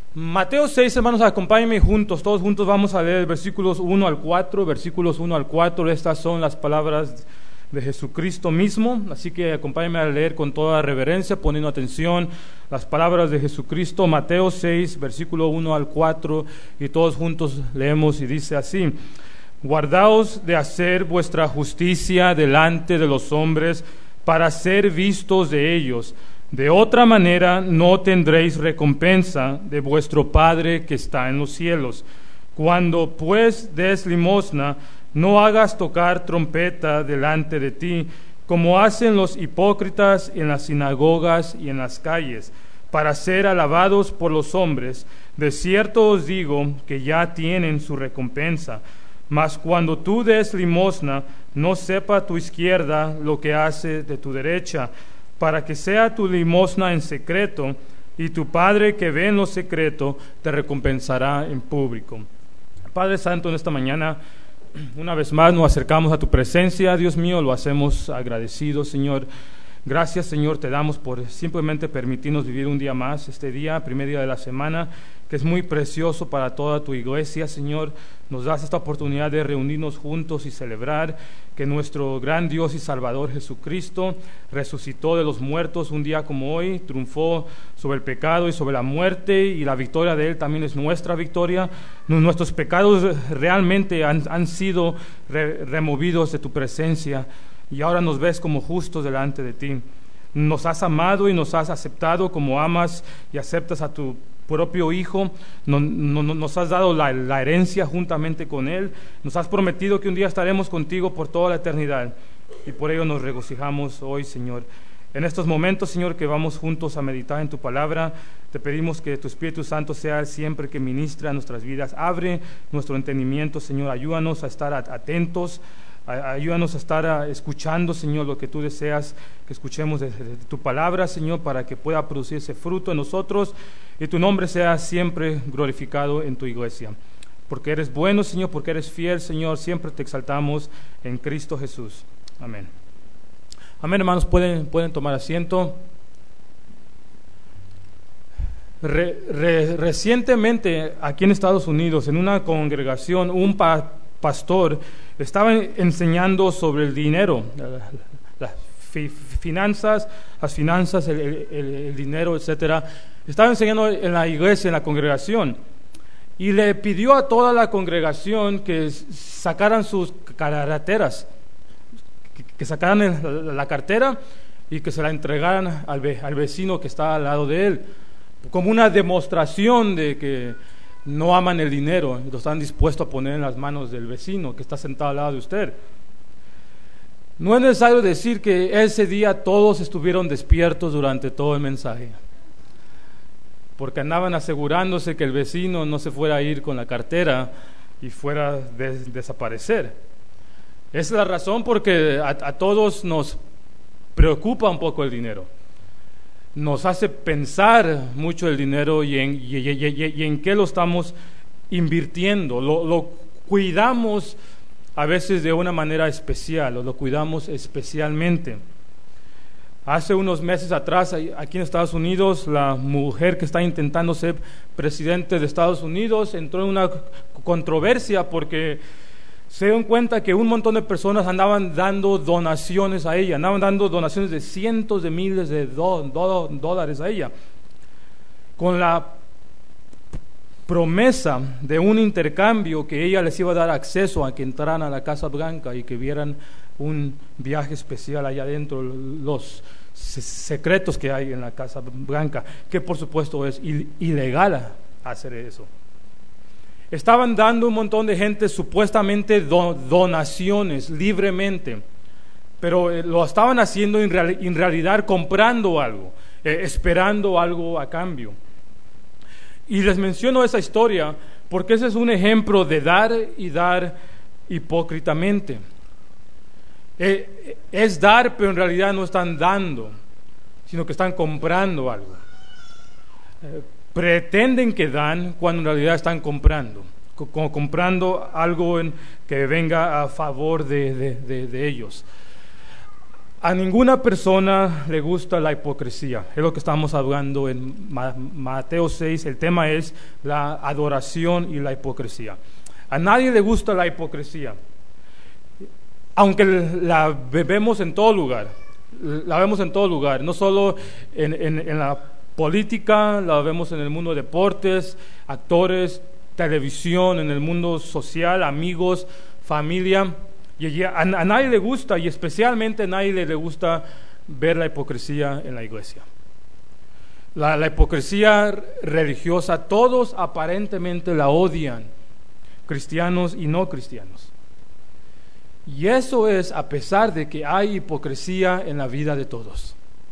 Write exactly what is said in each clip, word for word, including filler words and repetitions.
Mateo seis, hermanos, acompáñenme juntos, todos juntos vamos a leer versículos uno al cuatro, versículos uno al cuatro, estas son las palabras de Jesucristo mismo, así que acompáñenme a leer con toda reverencia, poniendo atención las palabras de Jesucristo. Mateo seis, versículo uno al cuatro, y todos juntos leemos y dice así: guardaos de hacer vuestra justicia delante de los hombres, para ser vistos de ellos. De otra manera no tendréis recompensa de vuestro Padre que está en los cielos. Cuando pues des limosna, no hagas tocar trompeta delante de ti, como hacen los hipócritas en las sinagogas y en las calles, para ser alabados por los hombres. De cierto os digo que ya tienen su recompensa. Mas cuando tú des limosna, no sepa tu izquierda lo que hace de tu derecha, para que sea tu limosna en secreto, y tu Padre que ve en lo secreto te recompensará en público. Padre Santo, en esta mañana, una vez más nos acercamos a tu presencia, Dios mío, lo hacemos agradecidos, Señor. Gracias, Señor, te damos por simplemente permitirnos vivir un día más, este día, primer día de la semana, que es muy precioso para toda tu iglesia, Señor. Nos das esta oportunidad de reunirnos juntos y celebrar que nuestro gran Dios y Salvador Jesucristo resucitó de los muertos un día como hoy, triunfó sobre el pecado y sobre la muerte, y la victoria de Él también es nuestra victoria. Nuestros pecados realmente han, han sido re, removidos de tu presencia, y ahora nos ves como justos delante de ti. Nos has amado y nos has aceptado como amas y aceptas a tu propio Hijo. No, no, nos has dado la, la herencia juntamente con Él. Nos has prometido que un día estaremos contigo por toda la eternidad, y por ello nos regocijamos hoy, Señor. En estos momentos, Señor, que vamos juntos a meditar en tu palabra, te pedimos que tu Espíritu Santo sea siempre que ministra a nuestras vidas. Abre nuestro entendimiento, Señor. Ayúdanos a estar atentos. Ayúdanos a estar escuchando, Señor, lo que tú deseas que escuchemos de, de tu palabra, Señor, para que pueda producir ese fruto en nosotros y tu nombre sea siempre glorificado en tu iglesia. Porque eres bueno, Señor, porque eres fiel, Señor, siempre te exaltamos en Cristo Jesús. Amén. Amén, hermanos, pueden, pueden tomar asiento. Re, re, recientemente, aquí en Estados Unidos, en una congregación, un pa, pastor estaba enseñando sobre el dinero, las fi, finanzas, las finanzas, el, el, el dinero, etcétera. Estaba enseñando en la iglesia, en la congregación, y le pidió a toda la congregación que sacaran sus carteras, que, que sacaran el, la cartera y que se la entregaran al, ve, al vecino que está al lado de él, como una demostración de que no aman el dinero y lo están dispuestos a poner en las manos del vecino que está sentado al lado de usted. No es necesario decir que ese día todos estuvieron despiertos durante todo el mensaje, porque andaban asegurándose que el vecino no se fuera a ir con la cartera y fuera a des- desaparecer. Esa es la razón porque a, a todos nos preocupa un poco el dinero. Nos hace pensar mucho el dinero y en, y, y, y, y en qué lo estamos invirtiendo. Lo, lo cuidamos a veces de una manera especial, o lo cuidamos especialmente. Hace unos meses atrás, aquí en Estados Unidos, la mujer que está intentando ser presidente de Estados Unidos entró en una controversia porque se dieron cuenta que un montón de personas andaban dando donaciones a ella, andaban dando donaciones de cientos de miles de do, do, dólares a ella, con la promesa de un intercambio que ella les iba a dar acceso a que entraran a la Casa Blanca y que vieran un viaje especial allá adentro, los secretos que hay en la Casa Blanca, que por supuesto es ilegal hacer eso. Estaban dando un montón de gente supuestamente do, donaciones libremente, pero eh, lo estaban haciendo en, real, en realidad comprando algo, eh, esperando algo a cambio. Y les menciono esa historia porque ese es un ejemplo de dar y dar hipócritamente. Eh, es dar, pero en realidad no están dando, sino que están comprando algo. Eh, pretenden que dan cuando en realidad están comprando, como comprando algo en, que venga a favor de, de, de, de ellos. A ninguna persona le gusta la hipocresía. Es lo que estamos hablando en Mateo seis. El tema es la adoración y la hipocresía. A nadie le gusta la hipocresía. Aunque la vemos en todo lugar. La vemos en todo lugar. No solo en, en, en la política, la vemos en el mundo de deportes, actores, televisión, en el mundo social, amigos, familia. Y a, a nadie le gusta, y especialmente a nadie le gusta ver la hipocresía en la iglesia. La, la hipocresía religiosa, todos aparentemente la odian, cristianos y no cristianos. Y eso es a pesar de que hay hipocresía en la vida de todos.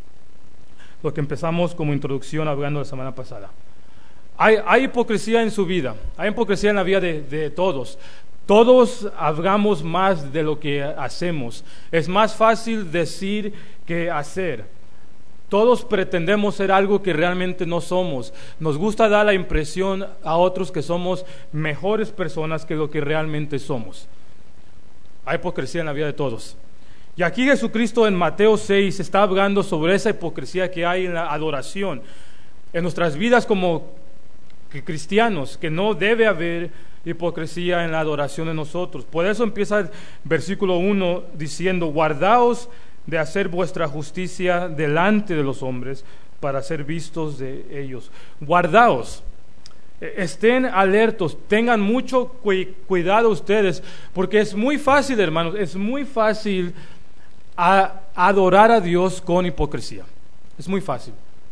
Lo que empezamos como introducción hablando la semana pasada. Hay, hay hipocresía en su vida, hay hipocresía en la vida de, de todos. Todos hablamos más de lo que hacemos. Es más fácil decir que hacer. Todos pretendemos ser algo que realmente no somos. Nos gusta dar la impresión a otros que somos mejores personas que lo que realmente somos. Hay hipocresía en la vida de todos. Y aquí Jesucristo en Mateo seis está hablando sobre esa hipocresía que hay en la adoración. En nuestras vidas como cristianos, que no debe haber hipocresía en la adoración de nosotros. Por eso empieza el versículo uno diciendo: guardaos de hacer vuestra justicia delante de los hombres para ser vistos de ellos. Guardaos, estén alertos, tengan mucho cu cuidado ustedes, porque es muy fácil, hermanos, es muy fácil a adorar a Dios con hipocresía. Es muy fácil.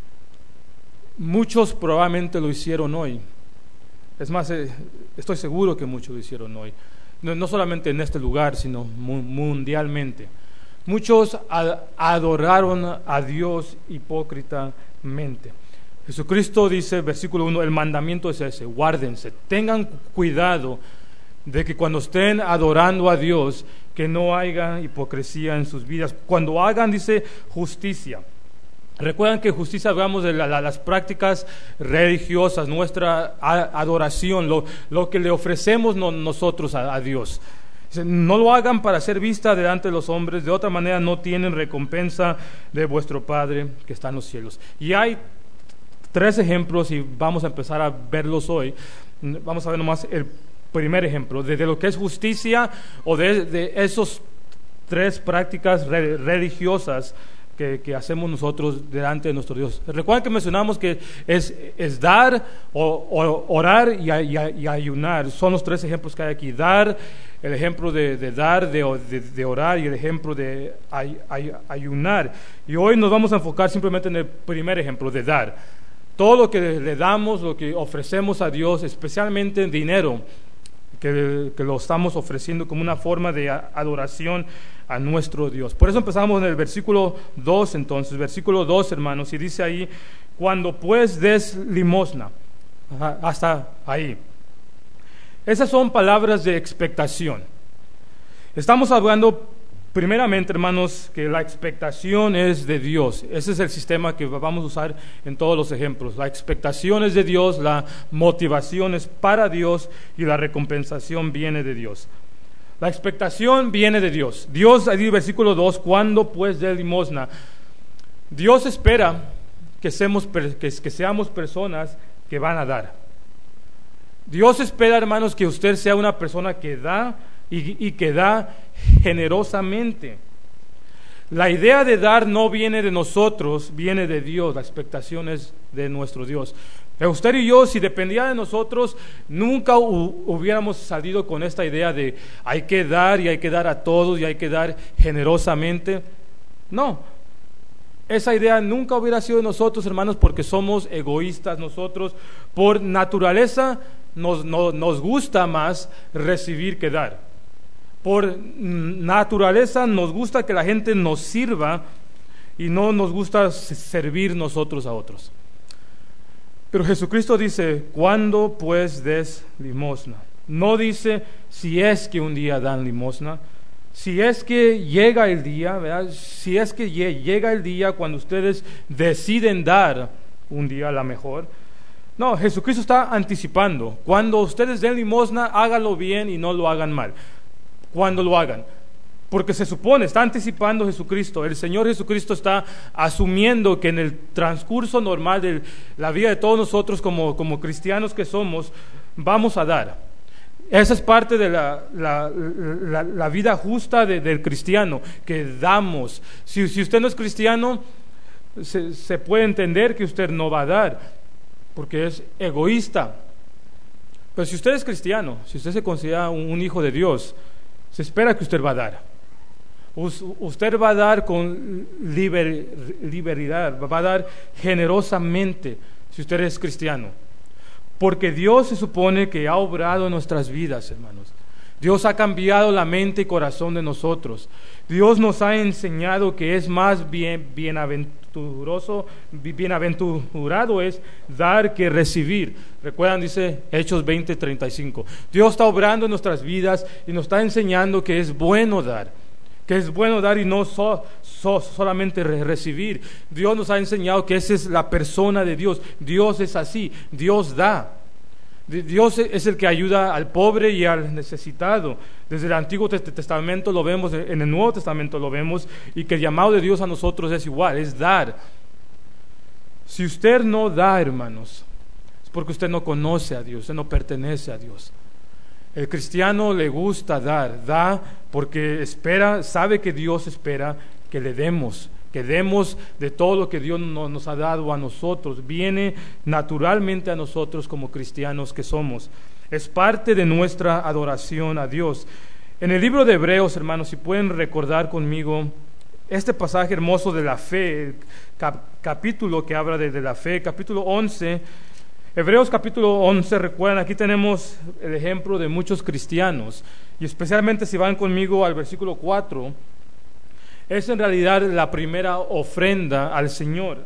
Muchos probablemente lo hicieron hoy. Es más, eh, estoy seguro que muchos lo hicieron hoy. No, no solamente en este lugar, sino mu mundialmente. Muchos a adoraron a Dios hipócritamente. Jesucristo dice, versículo uno, el mandamiento es ese: guárdense, tengan cuidado de que cuando estén adorando a Dios, que no haya hipocresía en sus vidas. Cuando hagan, dice, justicia. Recuerdan que justicia hablamos de la, la, las prácticas religiosas, nuestra adoración, lo, lo que le ofrecemos no, nosotros a, a Dios. No lo hagan para ser vista delante de los hombres, de otra manera no tienen recompensa de vuestro Padre que está en los cielos. Y hay tres ejemplos y vamos a empezar a verlos hoy. Vamos a ver nomás el primer ejemplo, de, de lo que es justicia o de, de esas tres prácticas re, religiosas Que, que hacemos nosotros delante de nuestro Dios. Recuerden que mencionamos que es, es dar, o, o, orar y, y, y ayunar. Son los tres ejemplos que hay aquí. Dar, el ejemplo de, de dar, de, de, de orar, y el ejemplo de ay, ay, ayunar. Y hoy nos vamos a enfocar simplemente en el primer ejemplo, de dar. Todo lo que le damos, lo que ofrecemos a Dios, especialmente en dinero, que, que lo estamos ofreciendo como una forma de adoración a nuestro Dios. Por eso empezamos en el versículo dos, entonces, versículo dos, hermanos, y dice ahí: cuando pues des limosna. Ajá, hasta ahí. Esas son palabras de expectación. Estamos hablando primeramente, hermanos, que la expectación es de Dios. Ese es el sistema que vamos a usar en todos los ejemplos. La expectación es de Dios, la motivación es para Dios y la recompensación viene de Dios. La expectación viene de Dios. Dios, ahí versículo dos, cuando pues dé limosna. Dios espera que seamos, que, que seamos personas que van a dar. Dios espera, hermanos, que usted sea una persona que da y, y que da generosamente. La idea de dar no viene de nosotros, viene de Dios. La expectación es de nuestro Dios. Usted y yo, si dependía de nosotros, nunca hubiéramos salido con esta idea de hay que dar y hay que dar a todos y hay que dar generosamente. No, esa idea nunca hubiera sido de nosotros, hermanos, porque somos egoístas. Nosotros, por naturaleza, nos, no, nos gusta más recibir que dar. Por naturaleza nos gusta que la gente nos sirva y no nos gusta servir nosotros a otros. Pero Jesucristo dice, ¿cuándo pues des limosna? No dice si es que un día dan limosna, si es que llega el día, ¿verdad? Si es que llega el día cuando ustedes deciden dar un día a la mejor. No, Jesucristo está anticipando. Cuando ustedes den limosna, háganlo bien y no lo hagan mal. Cuando lo hagan. Porque se supone, está anticipando Jesucristo, el Señor Jesucristo está asumiendo que en el transcurso normal de la vida de todos nosotros como, como cristianos que somos, vamos a dar. Esa es parte de la, la, la, la vida justa de, del cristiano, que damos. Si, si usted no es cristiano, se, se puede entender que usted no va a dar, porque es egoísta. Pero si usted es cristiano, si usted se considera un, un hijo de Dios, se espera que usted va a dar. Usted va a dar con liber, liberalidad, va a dar generosamente si usted es cristiano. Porque Dios se supone que ha obrado en nuestras vidas, hermanos. Dios ha cambiado la mente y corazón de nosotros. Dios nos ha enseñado que es más bien, bienaventuroso, bienaventurado es dar que recibir. Recuerdan, dice Hechos veinte, treinta y cinco. Dios está obrando en nuestras vidas y nos está enseñando que es bueno dar. Que es bueno dar y no so, so, solamente re recibir. Dios nos ha enseñado que esa es la persona de Dios. Dios es así, Dios da. Dios es el que ayuda al pobre y al necesitado. Desde el Antiguo Testamento lo vemos, en el Nuevo Testamento lo vemos, y que el llamado de Dios a nosotros es igual, es dar. Si usted no da, hermanos, es porque usted no conoce a Dios, usted no pertenece a Dios. El cristiano le gusta dar, da porque espera, sabe que Dios espera que le demos, que demos de todo lo que Dios no, nos ha dado a nosotros. Viene naturalmente a nosotros como cristianos que somos. Es parte de nuestra adoración a Dios. En el libro de Hebreos, hermanos, si pueden recordar conmigo este pasaje hermoso de la fe, el cap capítulo que habla de, de la fe, capítulo once. Hebreos capítulo once, recuerdan, aquí tenemos el ejemplo de muchos cristianos, y especialmente si van conmigo al versículo cuatro, es en realidad la primera ofrenda al Señor.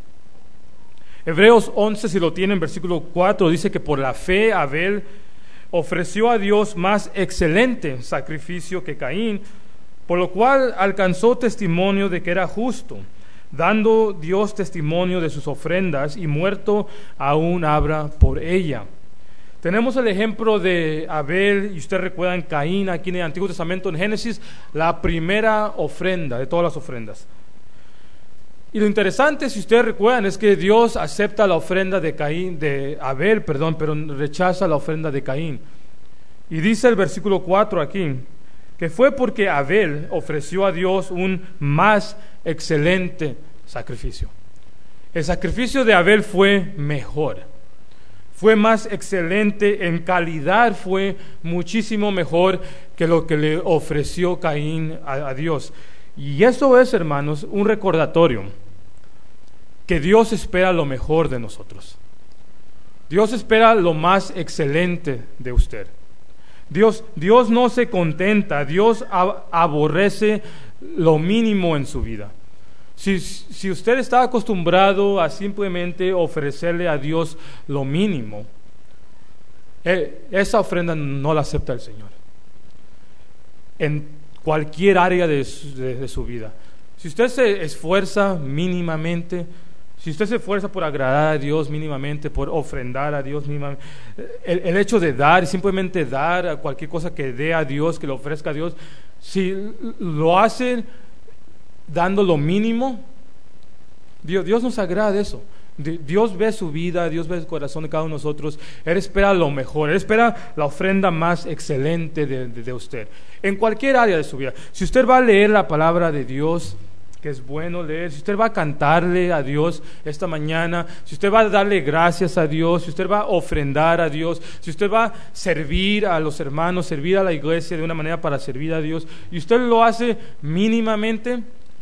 Hebreos once, si lo tienen, versículo cuatro, dice que por la fe Abel ofreció a Dios más excelente sacrificio que Caín, por lo cual alcanzó testimonio de que era justo, dando Dios testimonio de sus ofrendas, y muerto aún habla por ella. Tenemos el ejemplo de Abel, y ustedes recuerdan Caín aquí en el Antiguo Testamento, en Génesis, la primera ofrenda de todas las ofrendas. Y lo interesante, si ustedes recuerdan, es que Dios acepta la ofrenda de Caín, de Abel, perdón, pero rechaza la ofrenda de Caín. Y dice el versículo cuatro aquí, que fue porque Abel ofreció a Dios un más excelente sacrificio. El sacrificio de Abel fue mejor, fue más excelente en calidad, fue muchísimo mejor que lo que le ofreció Caín a, a Dios. Y eso es, hermanos, un recordatorio que Dios espera lo mejor de nosotros. Dios espera lo más excelente de usted. Dios, Dios no se contenta, Dios aborrece lo mínimo en su vida. Si, si usted está acostumbrado a simplemente ofrecerle a Dios lo mínimo, eh, esa ofrenda no la acepta el Señor. En cualquier área de su, de, de su vida. Si usted se esfuerza mínimamente, si usted se esfuerza por agradar a Dios mínimamente, por ofrendar a Dios mínimamente, el, el hecho de dar, simplemente dar a cualquier cosa que dé a Dios, que le ofrezca a Dios, si lo hace dando lo mínimo, Dios, Dios nos agrada de eso. Dios ve su vida, Dios ve el corazón de cada uno de nosotros. Él espera lo mejor, Él espera la ofrenda más excelente de, de, de usted, en cualquier área de su vida. Si usted va a leer la palabra de Dios, que es bueno leer, si usted va a cantarle a Dios esta mañana, si usted va a darle gracias a Dios, si usted va a ofrendar a Dios, si usted va a servir a los hermanos, servir a la iglesia de una manera para servir a Dios, y usted lo hace mínimamente,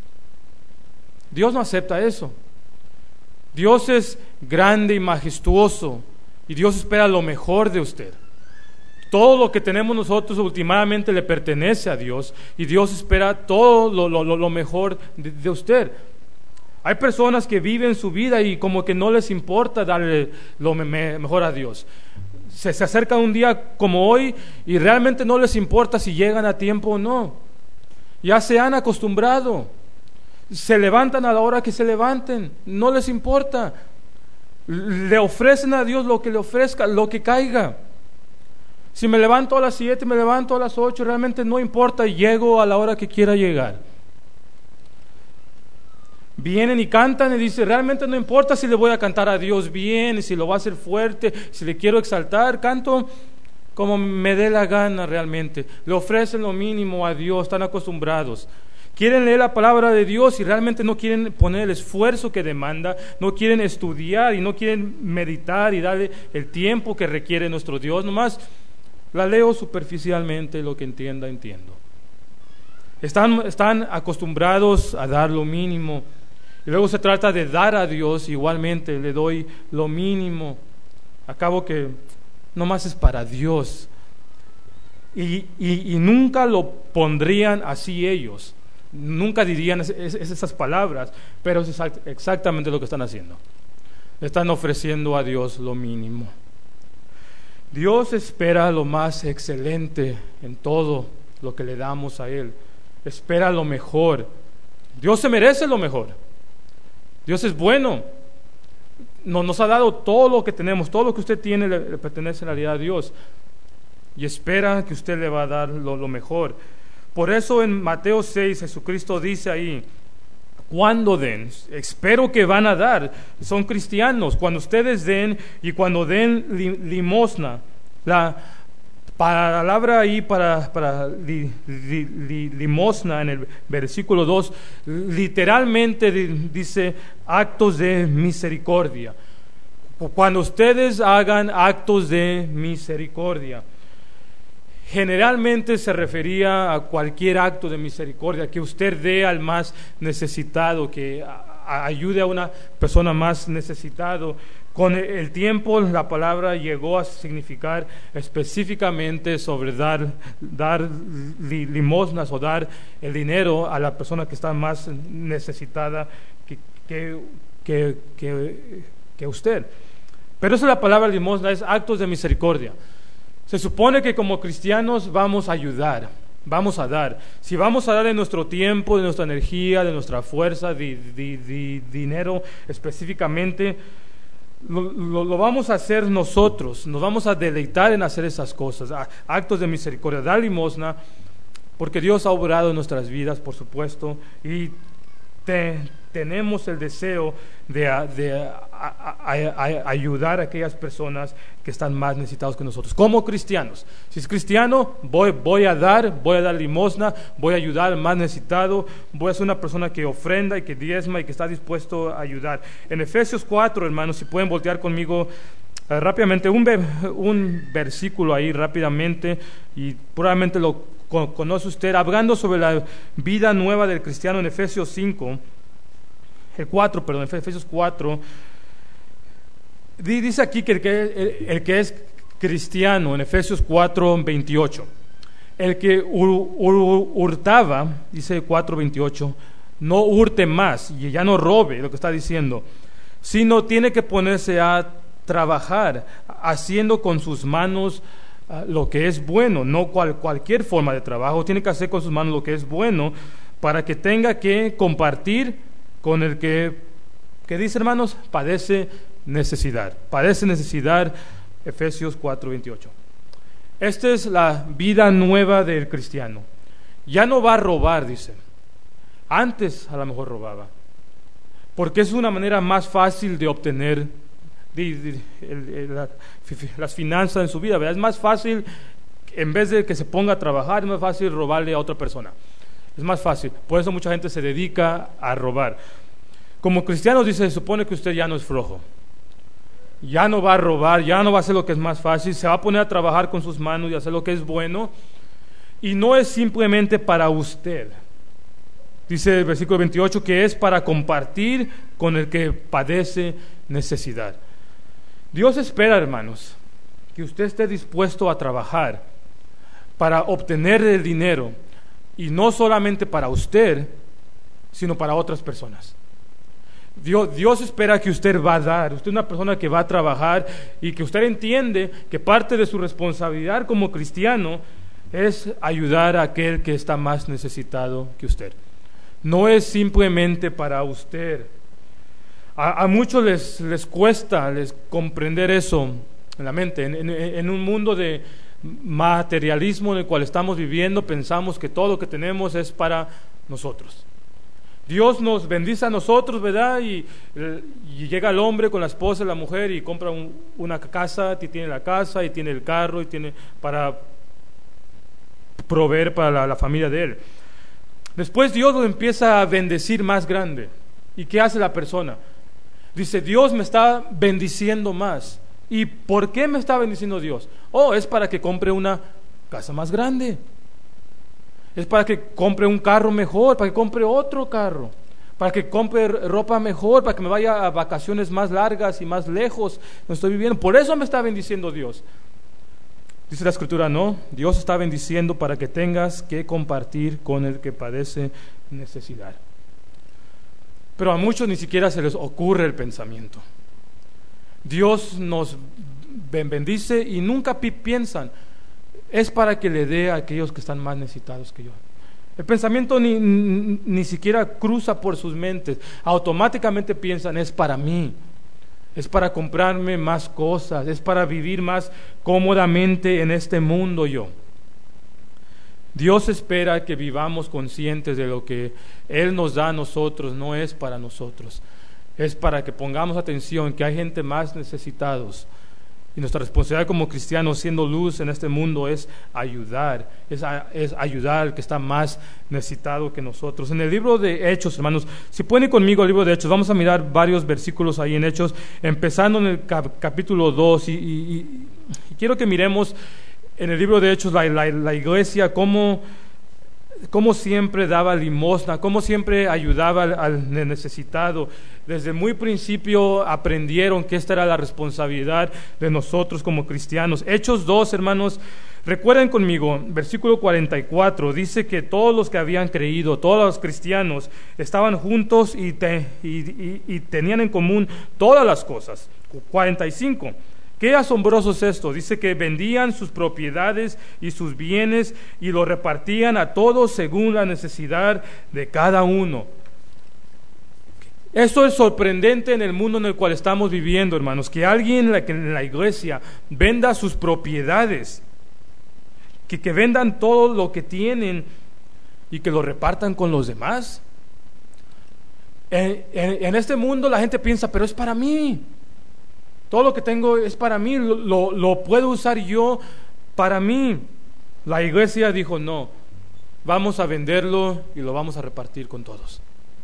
Dios no acepta eso. Dios es grande y majestuoso, y Dios espera lo mejor de usted. Todo lo que tenemos nosotros últimamente le pertenece a Dios, y Dios espera todo lo, lo, lo mejor de, de usted. Hay personas que viven su vida y como que no les importa darle lo me, me, mejor a Dios. Se, se acerca un día como hoy y realmente no les importa si llegan a tiempo o no. Ya se han acostumbrado. Se levantan a la hora que se levanten, no les importa. Le ofrecen a Dios lo que le ofrezca, lo que caiga. Si me levanto a las siete, me levanto a las ocho, realmente no importa, llego a la hora que quiera llegar. Vienen y cantan y dicen, realmente no importa si le voy a cantar a Dios bien, si lo voy a hacer fuerte, si le quiero exaltar, canto como me dé la gana realmente. Le ofrecen lo mínimo a Dios, están acostumbrados. Quieren leer la palabra de Dios y realmente no quieren poner el esfuerzo que demanda, no quieren estudiar y no quieren meditar y darle el tiempo que requiere nuestro Dios. Nomás la leo superficialmente, lo que entienda, entiendo. Están, están acostumbrados a dar lo mínimo. Y luego se trata de dar a Dios, igualmente le doy lo mínimo. Acabo que nomás es para Dios. Y, y, y nunca lo pondrían así ellos. Nunca dirían es, es, esas palabras, pero es exactamente lo que están haciendo. Están ofreciendo a Dios lo mínimo. Dios espera lo más excelente en todo lo que le damos a Él. Espera lo mejor. Dios se merece lo mejor. Dios es bueno. Nos, nos ha dado todo lo que tenemos, todo lo que usted tiene le, le pertenece en realidad a Dios. Y espera que usted le va a dar lo, lo mejor. Por eso en Mateo seis, Jesucristo dice ahí, cuando den, espero que van a dar, son cristianos, cuando ustedes den y cuando den li, limosna, la palabra ahí para, para li, li, li, limosna en el versículo dos, literalmente dice actos de misericordia. Cuando ustedes hagan actos de misericordia. Generalmente se refería a cualquier acto de misericordia, que usted dé al más necesitado, que a, a ayude a una persona más necesitado. Con el tiempo la palabra llegó a significar específicamente sobre dar, dar li, limosnas o dar el dinero a la persona que está más necesitada que, que, que, que, que usted. Pero esa es la palabra limosna, es actos de misericordia. Se supone que como cristianos vamos a ayudar, vamos a dar. Si vamos a dar de nuestro tiempo, de nuestra energía, de nuestra fuerza, de, de, de dinero específicamente, lo, lo, lo vamos a hacer nosotros. Nos vamos a deleitar en hacer esas cosas, actos de misericordia, dar limosna, porque Dios ha obrado en nuestras vidas, por supuesto, y te, tenemos el deseo de, de a, a, a, ayudar a aquellas personas que están más necesitados que nosotros, como cristianos. Si es cristiano, voy, voy a dar, voy a dar limosna, voy a ayudar al más necesitado, voy a ser una persona que ofrenda y que diezma y que está dispuesto a ayudar. En Efesios cuatro, hermanos, si pueden voltear conmigo eh, rápidamente, un, un versículo ahí rápidamente, y probablemente lo conoce usted, hablando sobre la vida nueva del cristiano en Efesios cinco, el cuatro, perdón, Efesios cuatro, dice aquí que el que, el, el que es cristiano, en Efesios cuatro, veintiocho, el que ur, ur, hurtaba, dice cuatro, veintiocho, no hurte más, y ya no robe, lo que está diciendo, sino tiene que ponerse a trabajar, haciendo con sus manos uh, lo que es bueno, no cual, cualquier forma de trabajo, tiene que hacer con sus manos lo que es bueno, para que tenga que compartir con el que, que dice, hermanos, padece necesidad. Padece necesidad, Efesios cuatro, veintiocho. Esta es la vida nueva del cristiano. Ya no va a robar, dice. Antes a lo mejor robaba, porque es una manera más fácil de obtener de, de, de, de, la, las finanzas en su vida, ¿verdad? Es más fácil, en vez de que se ponga a trabajar, es más fácil robarle a otra persona. Es más fácil, por eso mucha gente se dedica a robar. Como cristianos, dice, se supone que usted ya no es flojo, ya no va a robar, ya no va a hacer lo que es más fácil, se va a poner a trabajar con sus manos y hacer lo que es bueno, y no es simplemente para usted. Dice el versículo veintiocho que es para compartir con el que padece necesidad. Dios espera, hermanos, que usted esté dispuesto a trabajar para obtener el dinero, y no solamente para usted, sino para otras personas. Dios, Dios espera que usted va a dar, usted es una persona que va a trabajar, y que usted entiende que parte de su responsabilidad como cristiano es ayudar a aquel que está más necesitado que usted. No es simplemente para usted. A, a muchos les, les cuesta les comprender eso en la mente, en, en, en un mundo de, materialismo en el cual estamos viviendo, pensamos que todo lo que tenemos es para nosotros. Dios nos bendice a nosotros, ¿verdad? Y, y llega el hombre con la esposa y la mujer y compra un, una casa, y tiene la casa, y tiene el carro, y tiene para proveer para la, la familia de él. Después Dios lo empieza a bendecir más grande. ¿Y qué hace la persona? Dice, Dios me está bendiciendo más. ¿Y por qué me está bendiciendo Dios? Oh, es para que compre una casa más grande. Es para que compre un carro mejor, para que compre otro carro, para que compre ropa mejor, para que me vaya a vacaciones más largas y más lejos. No estoy viviendo. Por eso me está bendiciendo Dios. Dice la Escritura, no, Dios está bendiciendo para que tengas que compartir con el que padece necesidad. Pero a muchos ni siquiera se les ocurre el pensamiento. Dios nos bendice y nunca piensan, es para que le dé a aquellos que están más necesitados que yo. El pensamiento ni, ni, ni siquiera cruza por sus mentes. Automáticamente piensan, es para mí, es para comprarme más cosas, es para vivir más cómodamente en este mundo yo. Dios espera que vivamos conscientes de lo que Él nos da a nosotros, no es para nosotros. Es para que pongamos atención que hay gente más necesitados. Y nuestra responsabilidad como cristianos, siendo luz en este mundo, es ayudar, es, a, es ayudar al que está más necesitado que nosotros. En el libro de Hechos, hermanos, si pueden ir conmigo al libro de Hechos, vamos a mirar varios versículos ahí en Hechos, empezando en el cap, capítulo dos, y, y, y, y quiero que miremos en el libro de Hechos la, la, la iglesia, cómo, cómo siempre daba limosna, cómo siempre ayudaba al, al necesitado. Desde muy principio aprendieron que esta era la responsabilidad de nosotros como cristianos. Hechos dos, hermanos, recuerden conmigo, versículo cuarenta y cuatro, dice que todos los que habían creído, todos los cristianos, estaban juntos y, te, y, y, y tenían en común todas las cosas. cuarenta y cinco, qué asombroso es esto. Dice que vendían sus propiedades y sus bienes y lo repartían a todos según la necesidad de cada uno. Esto es sorprendente en el mundo en el cual estamos viviendo, hermanos, que alguien en la iglesia venda sus propiedades, que, que vendan todo lo que tienen y que lo repartan con los demás. En, en, en este mundo la gente piensa, pero es para mí. Todo lo que tengo es para mí, lo, lo, lo puedo usar yo para mí. La iglesia dijo, no, vamos a venderlo y lo vamos a repartir con todos.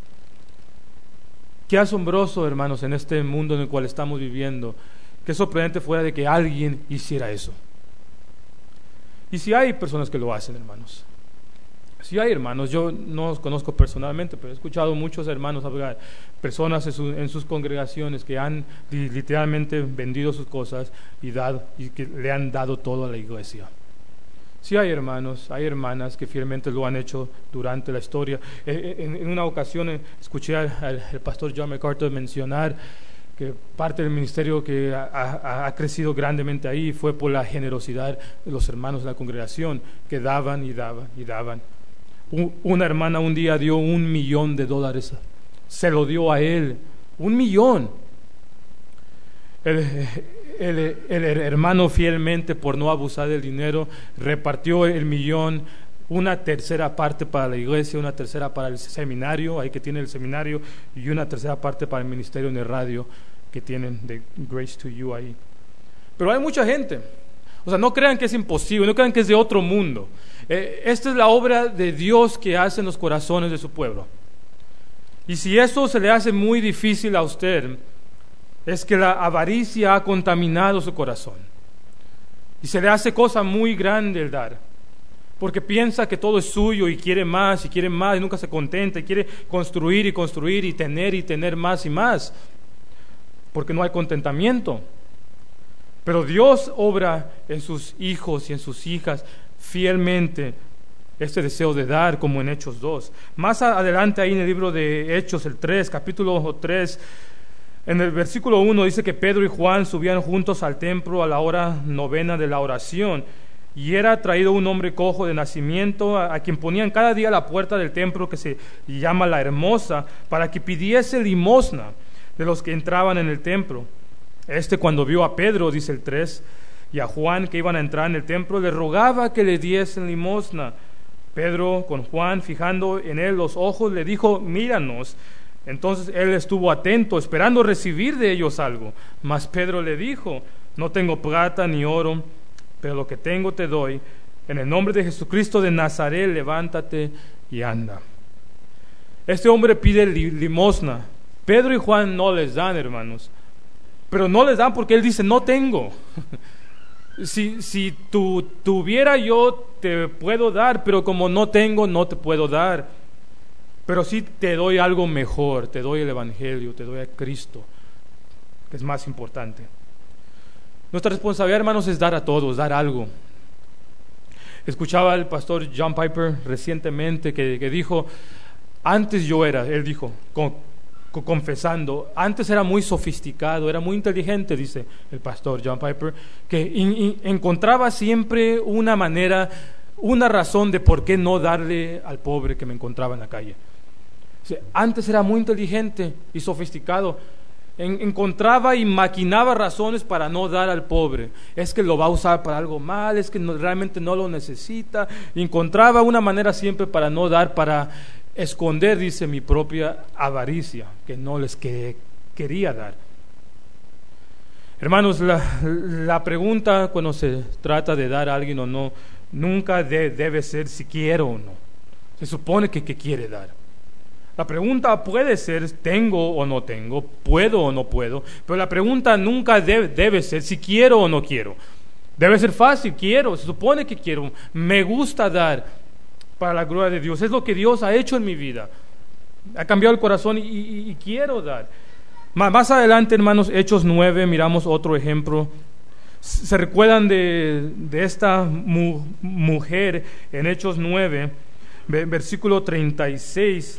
Qué asombroso, hermanos, en este mundo en el cual estamos viviendo. Qué sorprendente fuera de que alguien hiciera eso. Y si hay personas que lo hacen, hermanos. Si hay hermanos, yo no los conozco personalmente, pero he escuchado muchos hermanos hablar, personas en, su, en sus congregaciones que han literalmente vendido sus cosas y, dado, y que le han dado todo a la iglesia. Sí hay hermanos, hay hermanas que fielmente lo han hecho durante la historia. En, en una ocasión escuché al, al el pastor John MacArthur mencionar que parte del ministerio que ha, ha, ha crecido grandemente ahí fue por la generosidad de los hermanos de la congregación que daban y daban y daban. Un, una hermana un día dio un millón de dólares, se lo dio a él, un millón. El, El, el hermano fielmente, por no abusar del dinero, repartió el millón, una tercera parte para la iglesia, una tercera para el seminario, ahí que tiene el seminario, y una tercera parte para el ministerio en el radio que tienen de Grace to You ahí. Pero hay mucha gente, o sea, no crean que es imposible, no crean que es de otro mundo. Eh, esta es la obra de Dios que hace en los corazones de su pueblo. Y si eso se le hace muy difícil a usted, es que la avaricia ha contaminado su corazón y se le hace cosa muy grande el dar, porque piensa que todo es suyo y quiere más y quiere más y nunca se contenta y quiere construir y construir y tener y tener más y más, porque no hay contentamiento. Pero Dios obra en sus hijos y en sus hijas fielmente este deseo de dar, como en Hechos dos. Más adelante ahí en el libro de Hechos, el tres, capítulo tres, en el versículo uno dice que Pedro y Juan subían juntos al templo a la hora novena de la oración, y era traído un hombre cojo de nacimiento, a, a quien ponían cada día a la puerta del templo, que se llama La Hermosa, para que pidiese limosna de los que entraban en el templo. Este, cuando vio a Pedro, dice el tres, y a Juan, que iban a entrar en el templo, le rogaba que le diesen limosna. Pedro, con Juan, fijando en él los ojos, le dijo: míranos. Entonces él estuvo atento, esperando recibir de ellos algo. Mas Pedro le dijo: no tengo plata ni oro, pero lo que tengo te doy. En el nombre de Jesucristo de Nazaret, levántate y anda. Este hombre pide limosna. Pedro y Juan no les dan, hermanos. Pero no les dan porque él dice: no tengo. Si, si tu, tuviera yo, te puedo dar, pero como no tengo, no te puedo dar. Pero sí te doy algo mejor, te doy el Evangelio, te doy a Cristo, que es más importante. Nuestra responsabilidad, hermanos, es dar a todos, dar algo. Escuchaba al pastor John Piper recientemente que, que dijo: antes yo era, él dijo, con, confesando, antes era muy sofisticado, era muy inteligente, dice el pastor John Piper, que in, in, encontraba siempre una manera, una razón de por qué no darle al pobre que me encontraba en la calle. O sea, antes era muy inteligente y sofisticado, en, encontraba y maquinaba razones para no dar al pobre. Es que lo va a usar para algo mal, es que no, realmente no lo necesita. Encontraba una manera siempre para no dar, para esconder, dice, mi propia avaricia, que no les que, quería dar. Hermanos, la, la pregunta cuando se trata de dar a alguien o no, nunca de, debe ser si quiero o no. Se supone que, que quiere dar. La pregunta puede ser tengo o no tengo, puedo o no puedo, pero la pregunta nunca debe, debe ser si quiero o no quiero. Debe ser fácil, quiero, se supone que quiero, me gusta dar para la gloria de Dios, es lo que Dios ha hecho en mi vida, ha cambiado el corazón y, y, y quiero dar. Más adelante, hermanos, Hechos nueve, miramos otro ejemplo. Se recuerdan de, de esta mu, mujer en Hechos nueve, versículo treinta y seis.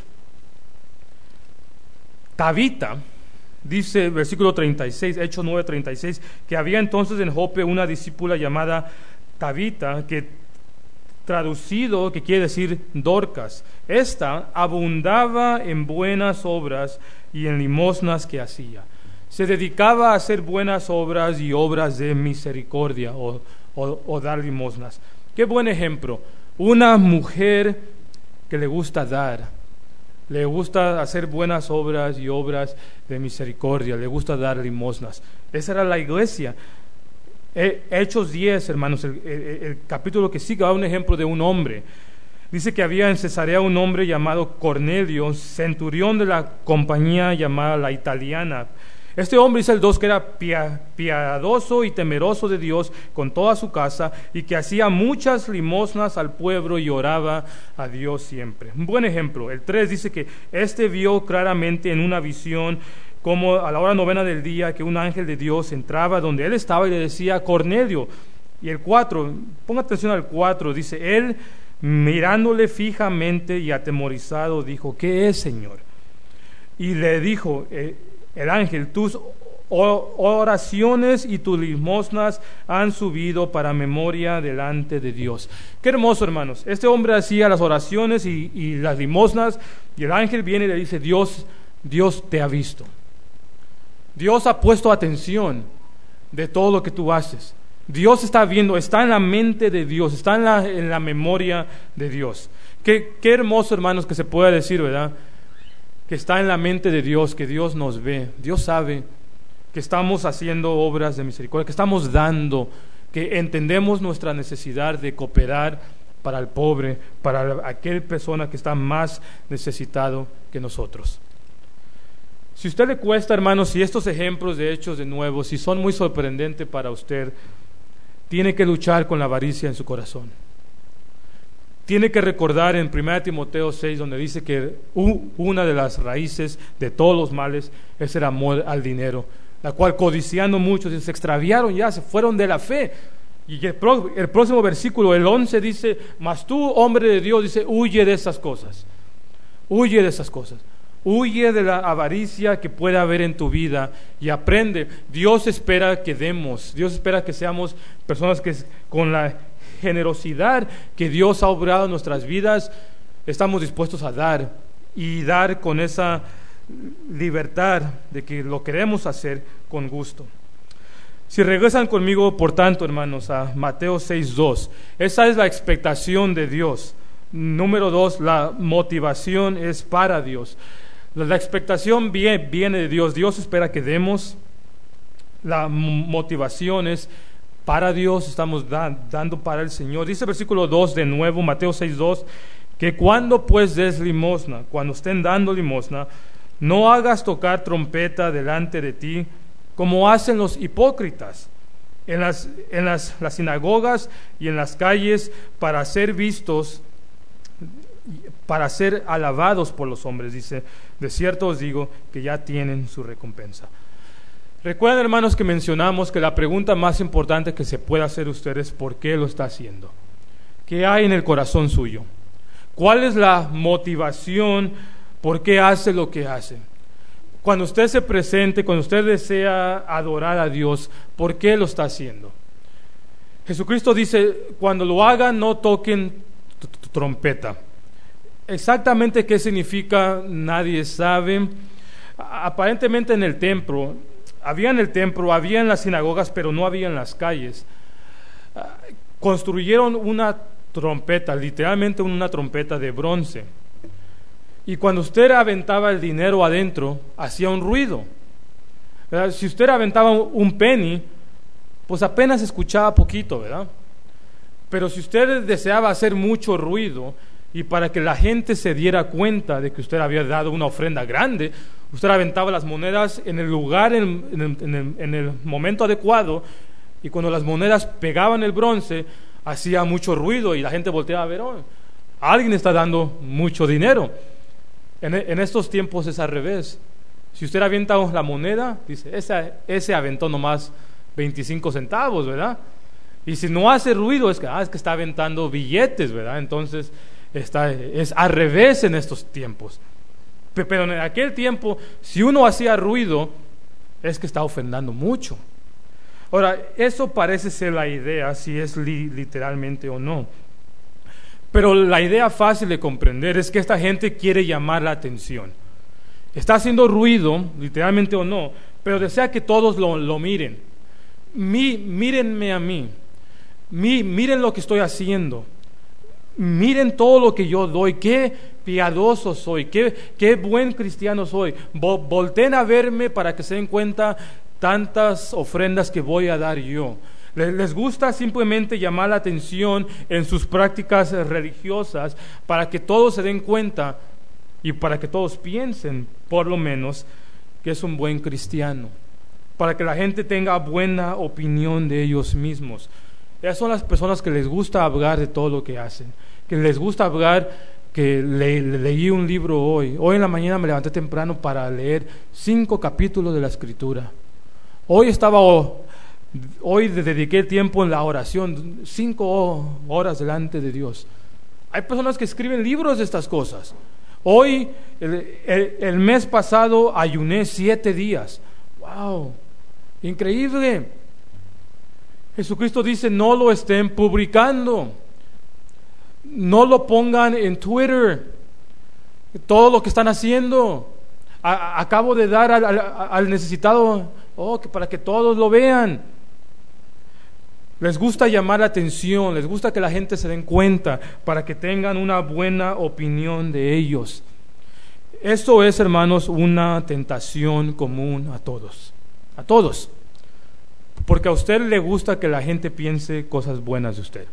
Tabita, dice versículo treinta y seis, Hechos nueve, treinta y seis, que había entonces en Jope una discípula llamada Tabita, que traducido, que quiere decir Dorcas. Esta abundaba en buenas obras y en limosnas que hacía. Se dedicaba a hacer buenas obras y obras de misericordia o, o, o dar limosnas. Qué buen ejemplo. Una mujer que le gusta dar, le gusta hacer buenas obras y obras de misericordia, le gusta dar limosnas. Esa era la iglesia. Hechos diez, hermanos, el, el, el capítulo que sigue, da un ejemplo de un hombre. Dice que había en Cesarea un hombre llamado Cornelio, centurión de la compañía llamada la Italiana. Este hombre, dice el dos, que era piadoso y temeroso de Dios con toda su casa, y que hacía muchas limosnas al pueblo y oraba a Dios siempre. Un buen ejemplo. El tres dice que este vio claramente en una visión como a la hora novena del día que un ángel de Dios entraba donde él estaba y le decía: Cornelio. Y el cuatro, ponga atención al cuatro, dice: él mirándole fijamente y atemorizado dijo: ¿qué es, Señor? Y le dijo eh, el ángel: tus oraciones y tus limosnas han subido para memoria delante de Dios. Qué hermoso, hermanos. Este hombre hacía las oraciones y, y las limosnas, y el ángel viene y le dice: Dios, Dios te ha visto. Dios ha puesto atención de todo lo que tú haces. Dios está viendo, está en la mente de Dios, está en la, en la memoria de Dios. Qué, qué hermoso, hermanos, que se pueda decir, ¿verdad? Que está en la mente de Dios, que Dios nos ve, Dios sabe que estamos haciendo obras de misericordia, que estamos dando, que entendemos nuestra necesidad de cooperar para el pobre, para aquella persona que está más necesitado que nosotros. Si a usted le cuesta, hermanos, si estos ejemplos de hechos de nuevo, si son muy sorprendentes para usted, tiene que luchar con la avaricia en su corazón. Tiene que recordar en primera Timoteo seis, donde dice que una de las raíces de todos los males es el amor al dinero, la cual codiciando muchos se extraviaron ya, se fueron de la fe. Y el, pro, el próximo versículo, el once, dice: mas tú, hombre de Dios, dice, huye de esas cosas, huye de esas cosas. Huye de la avaricia que pueda haber en tu vida y aprende. Dios espera que demos, Dios espera que seamos personas que con la generosidad que Dios ha obrado en nuestras vidas, estamos dispuestos a dar, y dar con esa libertad de que lo queremos hacer con gusto. Si regresan conmigo, por tanto, hermanos, a Mateo seis dos, esa es la expectación de Dios. Número dos, la motivación es para Dios. La expectación viene, viene de Dios. Dios espera que demos. La motivación es para Dios, estamos da, dando para el Señor. Dice el versículo dos de nuevo, Mateo seis dos, que cuando pues des limosna, cuando estén dando limosna, no hagas tocar trompeta delante de ti, como hacen los hipócritas en las, en las, las sinagogas y en las calles, para ser vistos, para ser alabados por los hombres. Dice, de cierto os digo que ya tienen su recompensa. Recuerden, hermanos, que mencionamos que la pregunta más importante que se puede hacer usted es ¿por qué lo está haciendo? ¿Qué hay en el corazón suyo? ¿Cuál es la motivación? ¿Por qué hace lo que hace? Cuando usted se presente, cuando usted desea adorar a Dios, ¿por qué lo está haciendo? Jesucristo dice, cuando lo hagan, no toquen trompeta. Exactamente qué significa, nadie sabe. Aparentemente en el templo, había en el templo, había en las sinagogas, pero no había en las calles. Construyeron una trompeta, literalmente una trompeta de bronce. Y cuando usted aventaba el dinero adentro, hacía un ruido. ¿Verdad? Si usted aventaba un penny, pues apenas escuchaba poquito, ¿verdad? Pero si usted deseaba hacer mucho ruido y para que la gente se diera cuenta de que usted había dado una ofrenda grande, usted aventaba las monedas en el lugar, en, en, el, en, el, en el momento adecuado, y cuando las monedas pegaban el bronce, hacía mucho ruido y la gente volteaba a ver, oh, alguien está dando mucho dinero. En, en estos tiempos es al revés. Si usted avienta la moneda, dice, ese, ese aventó nomás veinticinco centavos, ¿verdad? Y si no hace ruido, es que, ah, es que está aventando billetes, ¿verdad? Entonces, está, es al revés en estos tiempos. Pero en aquel tiempo, si uno hacía ruido, es que está ofrendando mucho. Ahora, eso parece ser la idea, si es li, literalmente o no. Pero la idea fácil de comprender es que esta gente quiere llamar la atención. Está haciendo ruido, literalmente o no, pero desea que todos lo, lo miren. Mi, mírenme a mí. Mi, miren lo que estoy haciendo. Miren todo lo que yo doy. Qué piadoso soy. Qué, qué buen cristiano soy. Vol, volteen a verme para que se den cuenta tantas ofrendas que voy a dar yo. Les gusta simplemente llamar la atención en sus prácticas religiosas para que todos se den cuenta y para que todos piensen, por lo menos, que es un buen cristiano, para que la gente tenga buena opinión de ellos mismos. Esas son las personas que les gusta hablar de todo lo que hacen, que les gusta hablar que le, le, leí un libro hoy. Hoy en la mañana me levanté temprano para leer cinco capítulos de la Escritura. Hoy estaba... Hoy dediqué tiempo en la oración, cinco horas delante de Dios. Hay personas que escriben libros de estas cosas. Hoy, el, el, el mes pasado, ayuné siete días. ¡Wow! Increíble. Jesucristo dice, no lo estén publicando. No lo pongan en Twitter. Todo lo que están haciendo. A, acabo de dar al, al, al necesitado, oh, que para que todos lo vean. Les gusta llamar la atención, les gusta que la gente se den cuenta para que tengan una buena opinión de ellos. Esto es, hermanos, una tentación común a todos, a todos, porque a usted le gusta que la gente piense cosas buenas de usted.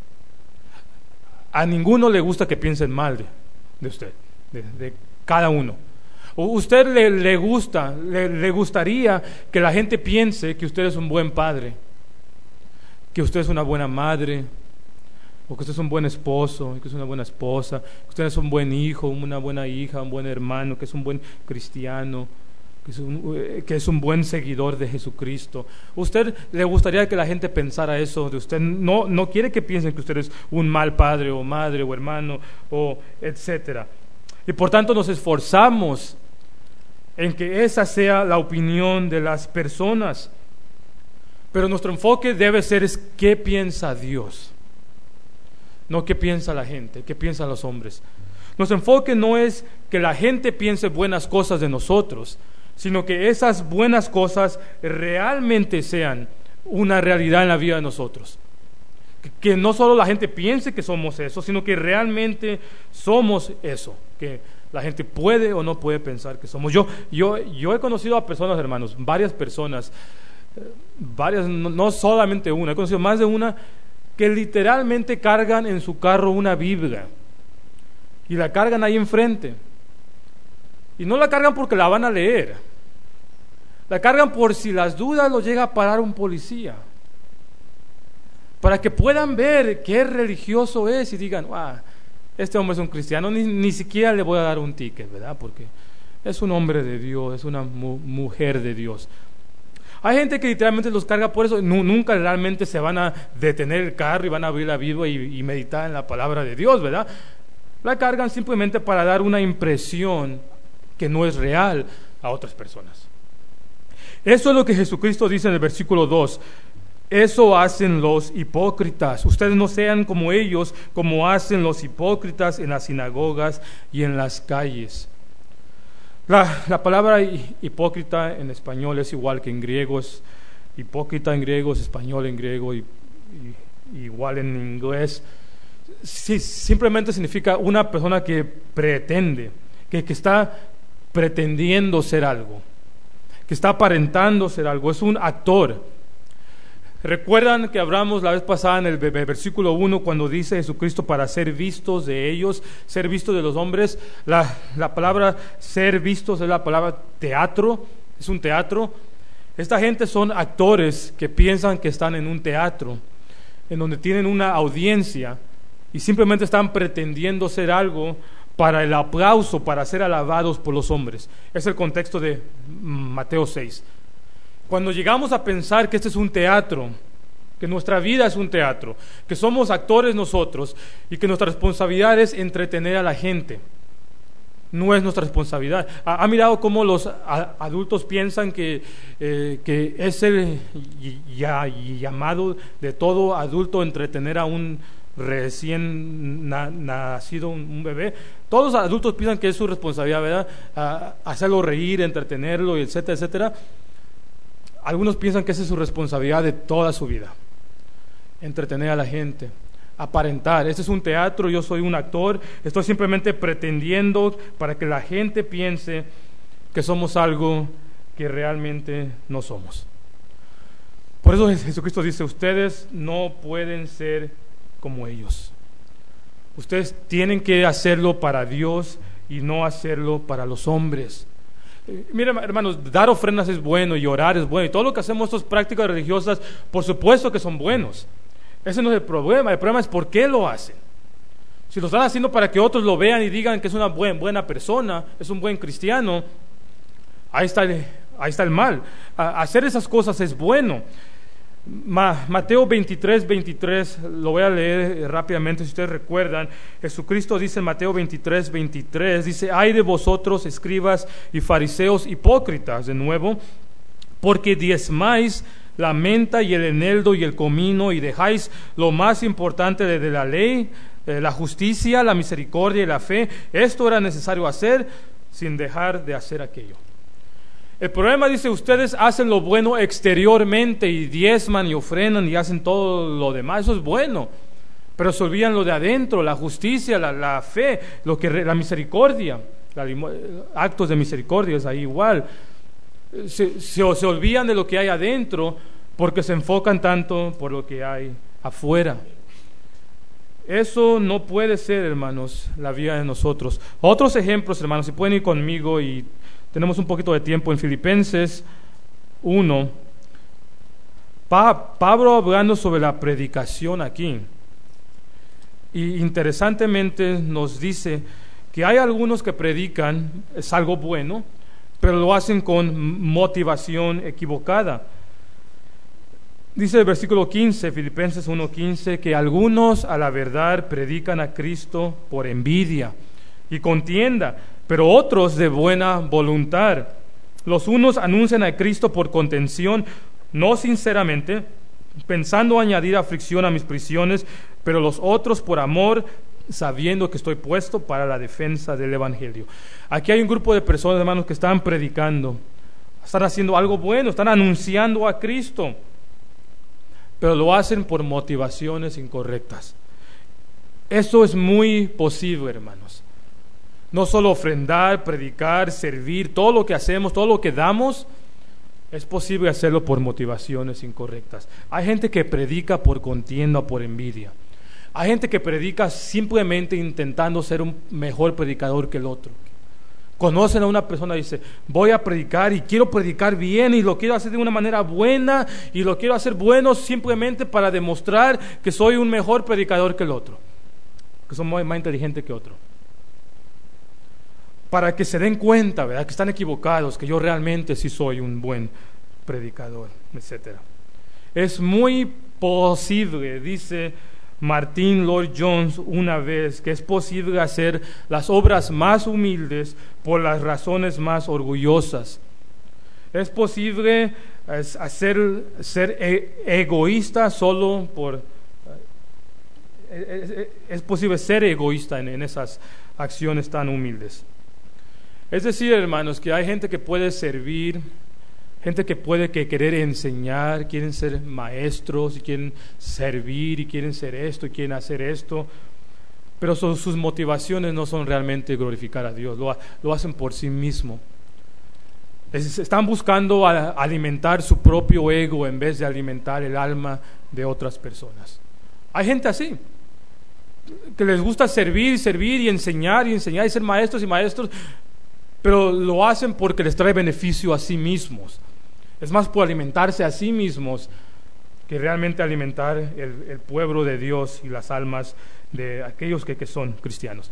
A ninguno le gusta que piensen mal de, de usted, de, de cada uno. Usted le, le gusta, le, le gustaría que la gente piense que usted es un buen padre, que usted es una buena madre, o que usted es un buen esposo, que usted es una buena esposa, que usted es un buen hijo, una buena hija, un buen hermano, que es un buen cristiano, que es un, que es un buen seguidor de Jesucristo. Usted le gustaría que la gente pensara eso de usted. No, no quiere que piensen que usted es un mal padre o madre o hermano o etcétera. Y por tanto nos esforzamos en que esa sea la opinión de las personas. Pero nuestro enfoque debe ser es qué piensa Dios, no qué piensa la gente, qué piensan los hombres. Nuestro enfoque no es que la gente piense buenas cosas de nosotros, sino que esas buenas cosas realmente sean una realidad en la vida de nosotros. Que, que no solo la gente piense que somos eso, sino que realmente somos eso, que la gente puede o no puede pensar que somos. Yo, yo, yo he conocido a personas, hermanos, varias personas, varias, no, no solamente una, he conocido más de una, que literalmente cargan en su carro una Biblia y la cargan ahí enfrente. Y no la cargan porque la van a leer, la cargan por si las dudas los llega a parar un policía, para que puedan ver qué religioso es y digan, ah, este hombre es un cristiano, ni, ni siquiera le voy a dar un ticket, ¿verdad? Porque es un hombre de Dios, es una mu- mujer de Dios. Hay gente que literalmente los carga por eso, nu- nunca realmente se van a detener el carro y van a abrir la Biblia y, y meditar en la palabra de Dios, ¿verdad? La cargan simplemente para dar una impresión que no es real a otras personas. Eso es lo que Jesucristo dice en el versículo dos. Eso hacen los hipócritas. Ustedes no sean como ellos, como hacen los hipócritas en las sinagogas y en las calles. La, la palabra hipócrita en español es igual que en griego, es hipócrita en griego, es español en griego y, y igual en inglés. Sí, simplemente significa una persona que pretende, que, que está pretendiendo ser algo, que está aparentando ser algo, es un actor. ¿Recuerdan que hablamos la vez pasada en el versículo uno cuando dice Jesucristo para ser vistos de ellos, ser vistos de los hombres? La, la palabra ser vistos es la palabra teatro, es un teatro. Esta gente son actores que piensan que están en un teatro, en donde tienen una audiencia y simplemente están pretendiendo ser algo para el aplauso, para ser alabados por los hombres. Es el contexto de Mateo seis. Cuando llegamos a pensar que este es un teatro, que nuestra vida es un teatro, que somos actores nosotros y que nuestra responsabilidad es entretener a la gente, no es nuestra responsabilidad. ¿Ha, ha mirado cómo los a, adultos piensan que, eh, que es el ya, llamado de todo adulto entretener a un recién na, nacido, un, un bebé? Todos los adultos piensan que es su responsabilidad, ¿verdad? A, hacerlo reír, entretenerlo, etcétera, etcétera. Algunos piensan que esa es su responsabilidad de toda su vida, entretener a la gente, aparentar. Este es un teatro, yo soy un actor, estoy simplemente pretendiendo para que la gente piense que somos algo que realmente no somos. Por eso Jesucristo dice, ustedes no pueden ser como ellos. Ustedes tienen que hacerlo para Dios y no hacerlo para los hombres. Miren, hermanos, dar ofrendas es bueno y orar es bueno y todo lo que hacemos, estas prácticas religiosas, por supuesto que son buenos. Ese no es el problema. El problema es por qué lo hacen. Si lo están haciendo para que otros lo vean y digan que es una buen, buena persona, es un buen cristiano, ahí está el, ahí está el mal. A, hacer esas cosas es bueno. Ma, Mateo veintitrés, veintitrés, lo voy a leer rápidamente si ustedes recuerdan. Jesucristo dice en Mateo veintitrés, veintitrés, dice, ay de vosotros escribas y fariseos hipócritas, de nuevo, porque diezmáis la menta y el eneldo y el comino y dejáis lo más importante de, de la ley, eh, la justicia, la misericordia y la fe. Esto era necesario hacer sin dejar de hacer aquello. El problema, dice, ustedes hacen lo bueno exteriormente y diezman y ofrendan y hacen todo lo demás, eso es bueno, pero se olvidan lo de adentro, la justicia, la, la fe, lo que la misericordia, la, actos de misericordia es ahí igual. Se, se, se olvidan de lo que hay adentro porque se enfocan tanto por lo que hay afuera. Eso no puede ser, hermanos, la vida de nosotros. Otros ejemplos, hermanos, si pueden ir conmigo y tenemos un poquito de tiempo en Filipenses uno. Pa, Pablo hablando sobre la predicación aquí. Y interesantemente nos dice que hay algunos que predican, es algo bueno, pero lo hacen con motivación equivocada. Dice el versículo quince, Filipenses uno quince, que algunos a la verdad predican a Cristo por envidia y contienda, pero otros de buena voluntad. Los unos anuncian a Cristo por contención, no sinceramente, pensando añadir aflicción a mis prisiones, pero los otros por amor, sabiendo que estoy puesto para la defensa del Evangelio. Aquí hay un grupo de personas, hermanos, que están predicando, están haciendo algo bueno, están anunciando a Cristo. pero lo hacen por motivaciones incorrectas. Eso es muy posible, hermanos. No solo ofrendar, predicar, servir, todo lo que hacemos, todo lo que damos, es posible hacerlo por motivaciones incorrectas. Hay gente que predica por contienda o por envidia. Hay gente que predica simplemente intentando ser un mejor predicador que el otro. Conocen a una persona y dice, voy a predicar y quiero predicar bien y lo quiero hacer de una manera buena y lo quiero hacer bueno simplemente para demostrar que soy un mejor predicador que el otro, que soy más inteligente que otro. Para que se den cuenta, ¿verdad?, que están equivocados, que yo realmente sí soy un buen predicador, etcétera. Es muy posible, dice Martin Lloyd-Jones una vez, que es posible hacer las obras más humildes por las razones más orgullosas. Es posible hacer, ser e- egoísta solo por... Es, es, es posible ser egoísta en, en esas acciones tan humildes. Es decir, hermanos, que hay gente que puede servir, gente que puede que querer enseñar, quieren ser maestros y quieren servir y quieren ser esto y quieren hacer esto, pero son, sus motivaciones no son realmente glorificar a Dios, lo, lo hacen por sí mismo. Es, están buscando a, alimentar su propio ego en vez de alimentar el alma de otras personas. Hay gente así, que les gusta servir, servir y enseñar y enseñar y ser maestros y maestros, pero lo hacen porque les trae beneficio a sí mismos. Es más por alimentarse a sí mismos que realmente alimentar el, el pueblo de Dios y las almas de aquellos que, que son cristianos.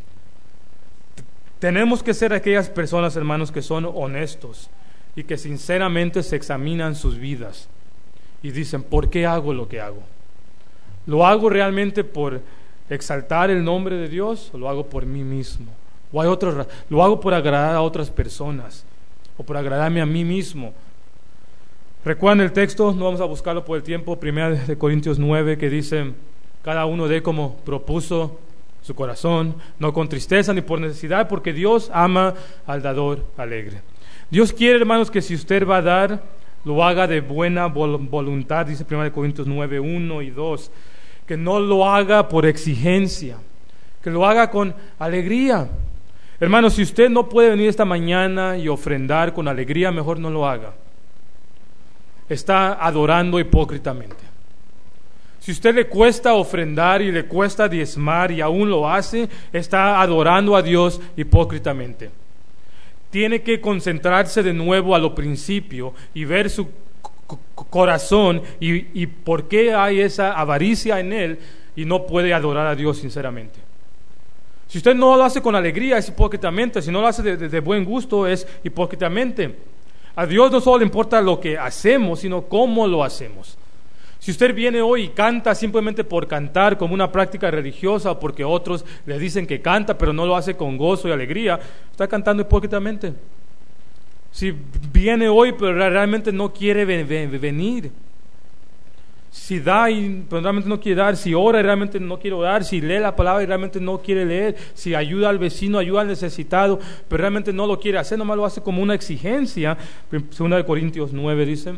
Tenemos que ser aquellas personas, hermanos, que son honestos y que sinceramente se examinan sus vidas y dicen, ¿por qué hago lo que hago? ¿Lo hago realmente por exaltar el nombre de Dios o lo hago por mí mismo? O hay otras, lo hago por agradar a otras personas o por agradarme a mí mismo. Recuerdan el texto, no vamos a buscarlo por el tiempo, primera de Corintios nueve, que dice, cada uno dé como propuso su corazón, no con tristeza ni por necesidad, porque Dios ama al dador alegre. Dios quiere, hermanos, que si usted va a dar, lo haga de buena voluntad, dice primera de Corintios nueve, uno y dos, que no lo haga por exigencia, que lo haga con alegría. Hermanos, si usted no puede venir esta mañana y ofrendar con alegría, mejor no lo haga. Está adorando hipócritamente. Si a usted le cuesta ofrendar y le cuesta diezmar y aún lo hace, está adorando a Dios hipócritamente. Tiene que concentrarse de nuevo a lo principio y ver su corazón y, y por qué hay esa avaricia en él y no puede adorar a Dios sinceramente. Si usted no lo hace con alegría, es hipócritamente. Si no lo hace de, de, de buen gusto, es hipócritamente. A Dios no solo le importa lo que hacemos, sino cómo lo hacemos. Si usted viene hoy y canta simplemente por cantar como una práctica religiosa o porque otros le dicen que canta pero no lo hace con gozo y alegría, está cantando hipócritamente. Si viene hoy pero realmente no quiere venir, si da y pero realmente no quiere dar, si ora y realmente no quiere orar, si lee la palabra y realmente no quiere leer, si ayuda al vecino, ayuda al necesitado, pero realmente no lo quiere hacer, nomás lo hace como una exigencia. Segunda de Corintios nueve dice,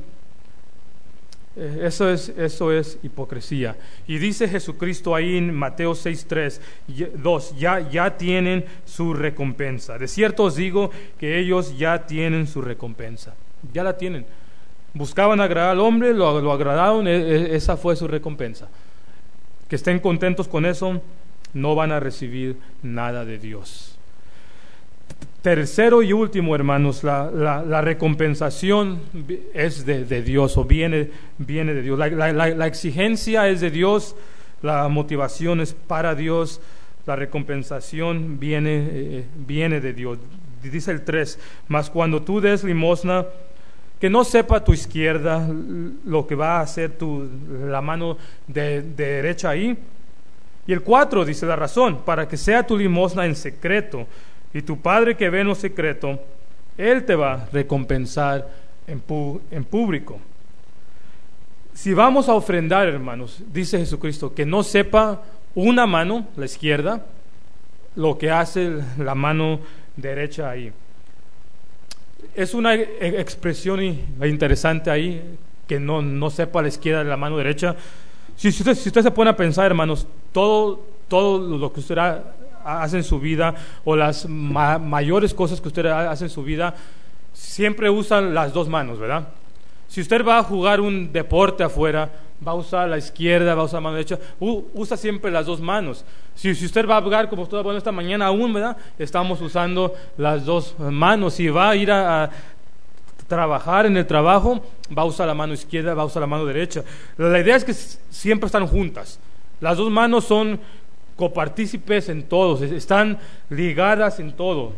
eso es, eso es hipocresía. Y dice Jesucristo ahí en Mateo seis, tres, dos, ya, ya tienen su recompensa. De cierto os digo que ellos ya tienen su recompensa, ya la tienen. Buscaban agradar al hombre, lo, lo agradaron, esa fue su recompensa. Que estén contentos con eso, no van a recibir nada de Dios. Tercero y último, hermanos, la, la, la recompensación es de, de Dios o viene, viene de Dios. La, la, la, la exigencia es de Dios, la motivación es para Dios, la recompensación viene, eh, viene de Dios. Dice el tres, mas cuando tú des limosna, que no sepa tu izquierda lo que va a hacer tu, la mano de, de derecha ahí. Y el cuatro dice la razón, para que sea tu limosna en secreto, y tu Padre que ve en lo secreto, Él te va a recompensar en, pu, en público. Si vamos a ofrendar, hermanos, dice Jesucristo, que no sepa una mano, la izquierda, lo que hace la mano derecha ahí. Es una expresión interesante ahí que no, no sepa la izquierda de la mano derecha. Si, si, usted, si usted se pone a pensar, hermanos, todo, todo lo que usted ha, hace en su vida, o las ma, mayores cosas que usted hace en su vida, siempre usan las dos manos, ¿verdad? Si usted va a jugar un deporte afuera, va a usar la izquierda, va a usar la mano derecha, usa siempre las dos manos. Si, si usted va a hablar, como estuvo bueno esta mañana aún, ¿verdad? Estamos usando las dos manos. Si va a ir a, a trabajar en el trabajo, va a usar la mano izquierda, va a usar la mano derecha. La idea es que siempre están juntas. Las dos manos son copartícipes en todo, están ligadas en todo.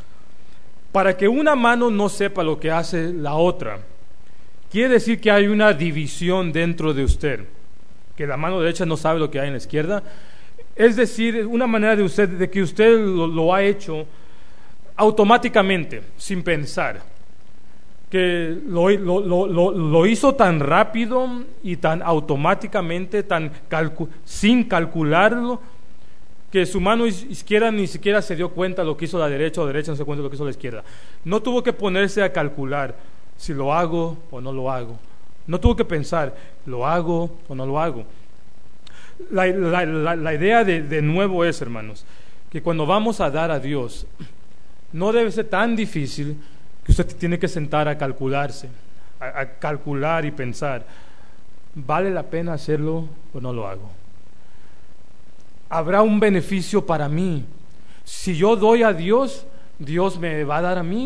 Para que una mano no sepa lo que hace la otra, quiere decir que hay una división dentro de usted, que la mano derecha no sabe lo que hay en la izquierda. Es decir, una manera de usted, de que usted lo, lo ha hecho automáticamente, sin pensar, que lo, lo, lo, lo, lo hizo tan rápido y tan automáticamente, tan calcu- sin calcularlo, que su mano izquierda ni siquiera se dio cuenta lo que hizo la derecha, o la derecha no se dio cuenta lo que hizo la izquierda. No tuvo que ponerse a calcular si lo hago o no lo hago. No tuvo que pensar, ¿lo hago o no lo hago? La, la, la, la idea de, de nuevo es, hermanos, que cuando vamos a dar a Dios, no debe ser tan difícil que usted tiene que sentar a calcularse, a, a calcular y pensar, ¿vale la pena hacerlo o no lo hago? ¿Habrá un beneficio para mí? Si yo doy a Dios, Dios me va a dar a mí.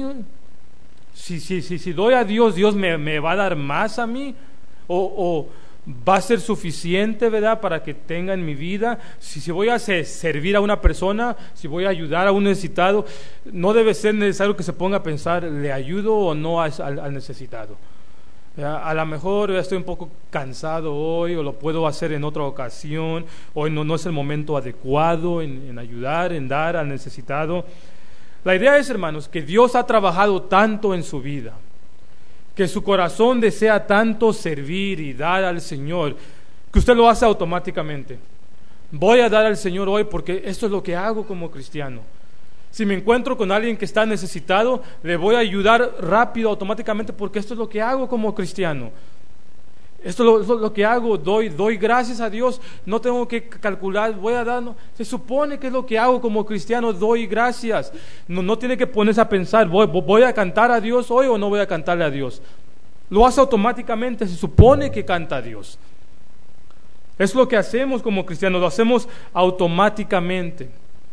Si, si, si, si doy a Dios, Dios me, me va a dar más a mí. O, o va a ser suficiente, ¿verdad?, para que tenga en mi vida. Si, si voy a ser, servir a una persona, si voy a ayudar a un necesitado, no debe ser necesario que se ponga a pensar, ¿le ayudo o no al, al necesitado? A lo mejor estoy un poco cansado hoy, o lo puedo hacer en otra ocasión, hoy no, no es el momento adecuado en, en ayudar, en dar al necesitado. La idea es, hermanos, que Dios ha trabajado tanto en su vida, que su corazón desea tanto servir y dar al Señor, que usted lo hace automáticamente. Voy a dar al Señor hoy porque esto es lo que hago como cristiano. Si me encuentro con alguien que está necesitado, le voy a ayudar rápido, automáticamente, porque esto es lo que hago como cristiano. Esto es lo, es lo que hago, doy, doy gracias a Dios, no tengo que calcular, voy a dar, no, se supone que es lo que hago como cristiano, doy gracias. No, no tiene que ponerse a pensar, voy, voy a cantar a Dios hoy o no voy a cantarle a Dios. Lo hace automáticamente, se supone que canta a Dios. Es lo que hacemos como cristianos, lo hacemos automáticamente.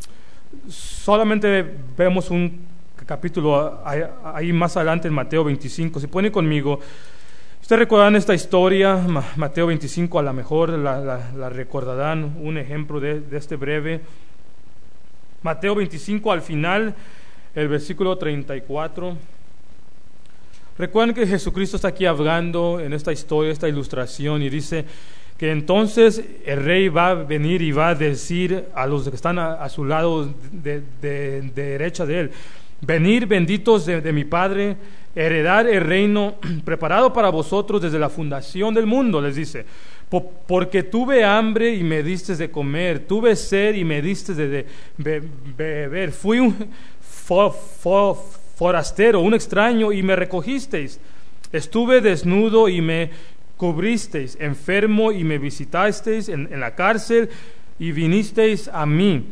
Solamente vemos un capítulo ahí, ahí más adelante en Mateo veinticinco. Si ponen conmigo, ustedes recordarán esta historia, Mateo veinticinco, a lo mejor la, la, la recordarán, un ejemplo de, de este breve. Mateo veinticinco, al final, el versículo treinta y cuatro. Recuerden que Jesucristo está aquí hablando en esta historia, esta ilustración, y dice que entonces el rey va a venir y va a decir a los que están a, a su lado de, de, de derecha de él: venid benditos de, de mi Padre, heredar el reino preparado para vosotros desde la fundación del mundo, les dice, Por, porque tuve hambre y me diste de comer, tuve sed y me diste de, de, de beber, fui un for, for, forastero, un extraño y me recogisteis, estuve desnudo y me cubristeis, enfermo y me visitasteis, en, en la cárcel y vinisteis a mí.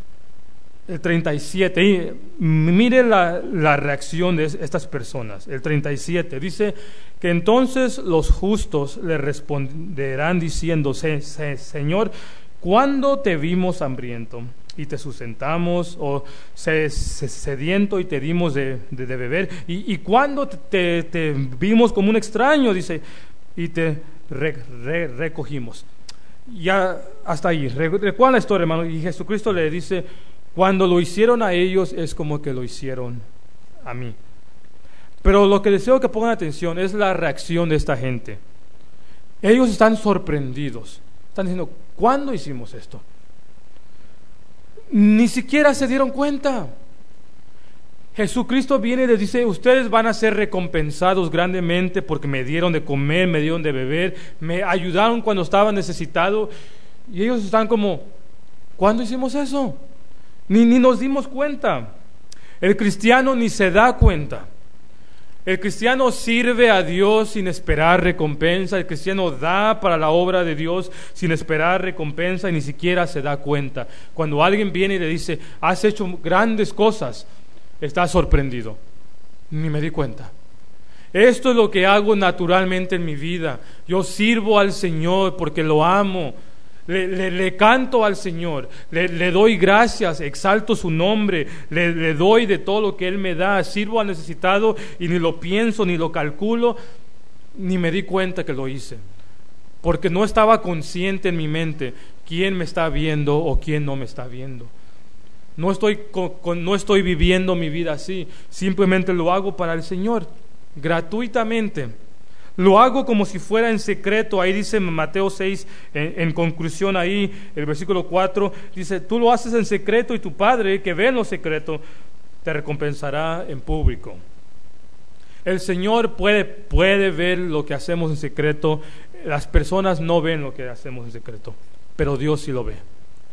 El treinta y siete, y mire la, la reacción de estas personas. El treinta y siete dice que entonces los justos le responderán diciendo: Señor, ¿cuándo te vimos hambriento y te sustentamos, o sediento y te dimos de, de, de beber? ¿Y, y cuándo te, te vimos como un extraño, dice, y te re, re, recogimos? Ya hasta ahí. Recuerda la historia, hermano. Y Jesucristo le dice: cuando lo hicieron a ellos es como que lo hicieron a mí. Pero lo que deseo que pongan atención es la reacción de esta gente. Ellos están sorprendidos. Están diciendo: ¿cuándo hicimos esto? Ni siquiera se dieron cuenta. Jesucristo viene y les dice: ustedes van a ser recompensados grandemente porque me dieron de comer, me dieron de beber, me ayudaron cuando estaba necesitado. Y ellos están como: ¿cuándo hicimos eso? Ni, ni nos dimos cuenta. El cristiano ni se da cuenta. El cristiano sirve a Dios sin esperar recompensa. El cristiano da para la obra de Dios sin esperar recompensa y ni siquiera se da cuenta. Cuando alguien viene y le dice, has hecho grandes cosas, está sorprendido. Ni me di cuenta. Esto es lo que hago naturalmente en mi vida. Yo sirvo al Señor porque lo amo. Le, le, le canto al Señor, le, le doy gracias, exalto su nombre, le, le doy de todo lo que Él me da, sirvo al necesitado y ni lo pienso, ni lo calculo, ni me di cuenta que lo hice, porque no estaba consciente en mi mente quién me está viendo o quién no me está viendo. No estoy, con, con, no estoy viviendo mi vida así, simplemente lo hago para el Señor, gratuitamente. Lo hago como si fuera en secreto. Ahí dice Mateo seis, en, en conclusión ahí, el versículo cuatro, dice, tú lo haces en secreto y tu Padre que ve en lo secreto te recompensará en público. El Señor puede, puede ver lo que hacemos en secreto. Las personas no ven lo que hacemos en secreto, pero Dios sí lo ve.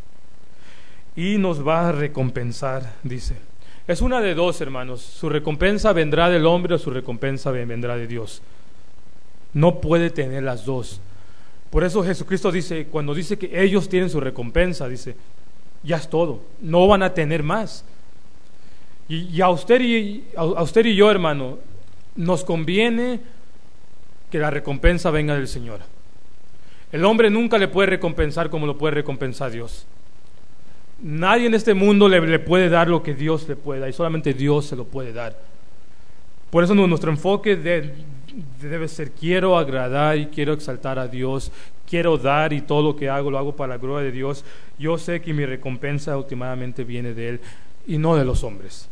Y nos va a recompensar, dice. Es una de dos, hermanos. Su recompensa vendrá del hombre o su recompensa vendrá de Dios. No puede tener las dos. Por eso Jesucristo dice, cuando dice que ellos tienen su recompensa, dice, ya es todo, no van a tener más. Y, y a usted y a, a usted y yo, hermano, nos conviene que la recompensa venga del Señor. El hombre nunca le puede recompensar como lo puede recompensar Dios. Nadie en este mundo le, le puede dar lo que Dios le puede dar, y solamente Dios se lo puede dar. Por eso nuestro enfoque de, debe ser, quiero agradar y quiero exaltar a Dios, quiero dar y todo lo que hago lo hago para la gloria de Dios. Yo sé que mi recompensa últimamente viene de Él y no de los hombres.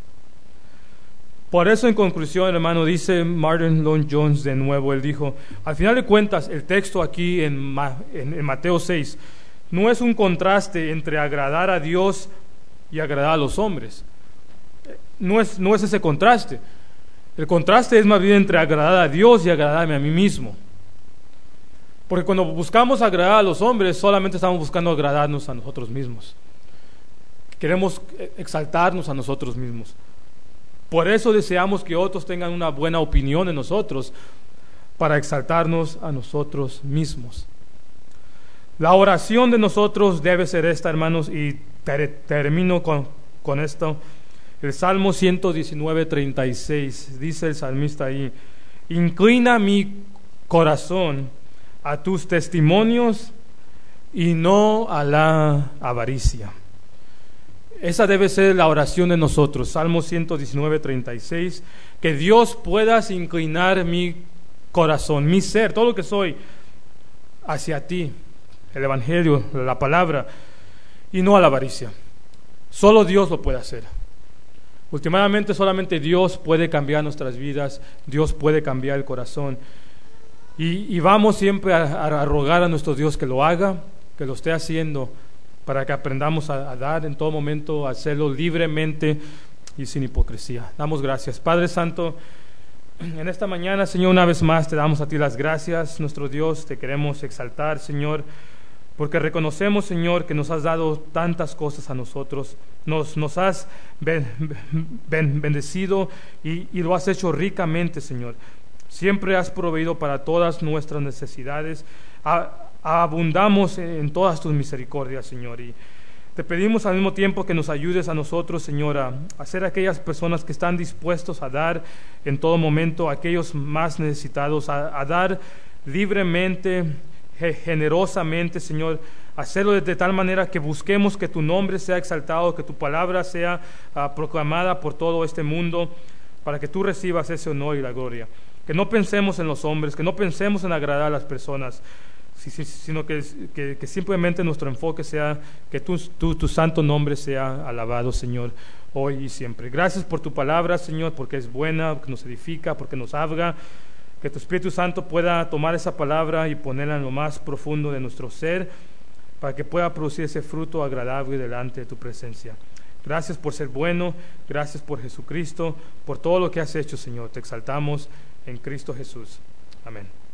Por eso, en conclusión, hermano, dice Martin Lloyd-Jones de nuevo, él dijo, al final de cuentas, el texto aquí en, Ma, en, en Mateo seis no es un contraste entre agradar a Dios y agradar a los hombres. No es, no es ese contraste. El contraste es más bien entre agradar a Dios y agradarme a mí mismo. Porque cuando buscamos agradar a los hombres, solamente estamos buscando agradarnos a nosotros mismos. Queremos exaltarnos a nosotros mismos. Por eso deseamos que otros tengan una buena opinión de nosotros, para exaltarnos a nosotros mismos. La oración de nosotros debe ser esta, hermanos, y ter- termino con, con esto. El Salmo ciento diecinueve, treinta y seis, dice el salmista ahí, inclina mi corazón a tus testimonios y no a la avaricia. Esa debe ser la oración de nosotros. Salmo ciento diecinueve, treinta y seis, que Dios pueda inclinar mi corazón, mi ser, todo lo que soy, hacia ti, el Evangelio, la palabra, y no a la avaricia. Solo Dios lo puede hacer. Últimamente solamente Dios puede cambiar nuestras vidas, Dios puede cambiar el corazón. Y, y vamos siempre a, a rogar a nuestro Dios que lo haga, que lo esté haciendo, para que aprendamos a, a dar en todo momento, a hacerlo libremente y sin hipocresía. Damos gracias. Padre Santo, en esta mañana, Señor, una vez más te damos a ti las gracias, nuestro Dios, te queremos exaltar, Señor, porque reconocemos, Señor, que nos has dado tantas cosas a nosotros, nos, nos has ben, ben, bendecido y, y lo has hecho ricamente, Señor. Siempre has proveído para todas nuestras necesidades, a, abundamos en todas tus misericordias, Señor, y te pedimos al mismo tiempo que nos ayudes a nosotros, Señor, a, a ser aquellas personas que están dispuestos a dar en todo momento a aquellos más necesitados, a, a dar libremente, generosamente, Señor, hacerlo de, de tal manera que busquemos que tu nombre sea exaltado, que tu palabra sea uh, proclamada por todo este mundo, para que tú recibas ese honor y la gloria. Que no pensemos en los hombres, que no pensemos en agradar a las personas, sino que, que, que simplemente nuestro enfoque sea que tu, tu, tu santo nombre sea alabado, Señor, hoy y siempre. Gracias por tu palabra, Señor, porque es buena, porque nos edifica, porque nos habla. Que tu Espíritu Santo pueda tomar esa palabra y ponerla en lo más profundo de nuestro ser, para que pueda producir ese fruto agradable delante de tu presencia. Gracias por ser bueno, gracias por Jesucristo, por todo lo que has hecho, Señor. Te exaltamos en Cristo Jesús. Amén.